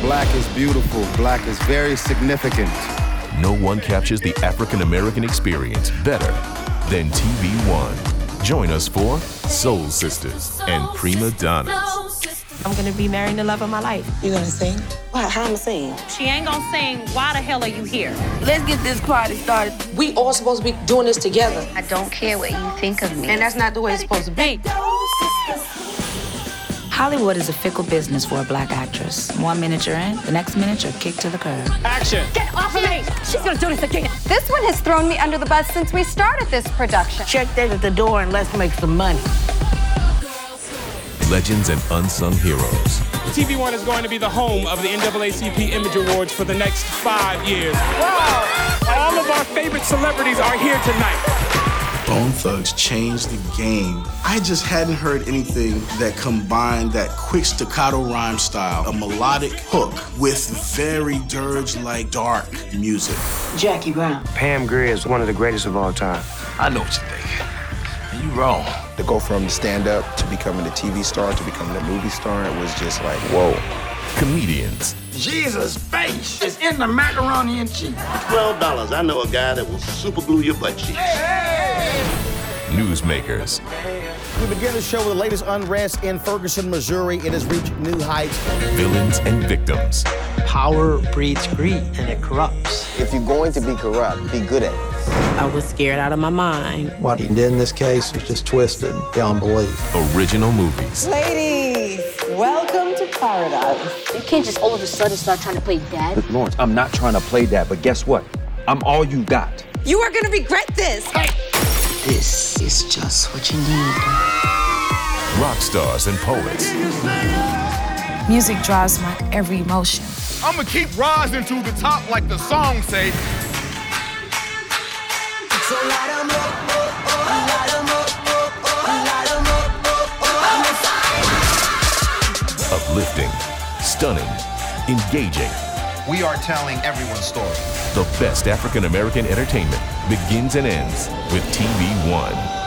Black is beautiful. Black is very significant. No one captures the African-American experience better than TV One. Join us for Soul Sisters and Prima Donnas. I'm gonna be marrying the love of my life. You gonna sing? Why? How I'ma sing? She ain't gonna sing. Why the hell are you here? Let's get this party started. We all supposed to be doing this together. I don't care what you think of me. And that's not the way it's supposed to be. Hollywood is a fickle business for a black actress. 1 minute you're in, the next minute you're kicked to the curb. Action! Get off of me! She's gonna do this again. This one has thrown me under the bus since we started this production. Check that at the door and let's make some money. Legends and unsung heroes. TV One is going to be the home of the NAACP Image Awards for the next 5 years. Wow! All of our favorite celebrities are here tonight. Bone Thugs changed the game. I just hadn't heard anything that combined that quick staccato rhyme style, a melodic hook, with very dirge-like dark music. Jackie Brown. Pam Grier is one of the greatest of all time. I know what you think. And you wrong. To go from stand-up to becoming a TV star to becoming a movie star, it was just like, whoa. Comedians. Jesus' face is in the macaroni and cheese. $12. I know a guy that will super glue your butt cheeks. Newsmakers. We begin the show with the latest unrest in Ferguson, Missouri. It has reached new heights. Villains and victims. Power breeds greed, and it corrupts. If you're going to be corrupt, be good at it. I was scared out of my mind. What he did in this case was just twisted beyond belief. Original movies. Ladies, welcome to paradise. You can't just all of a sudden start trying to play dad. Look, Lawrence, I'm not trying to play dad, but guess what? I'm all you got. You are gonna regret this. Hey. This is just what you need. Rock stars and poets. Music drives my every emotion. I'ma keep rising to the top like the song say. So light 'em up, light 'em up, light 'em up. Uplifting, stunning, engaging. We are telling everyone's story. The best African-American entertainment begins and ends with TV One.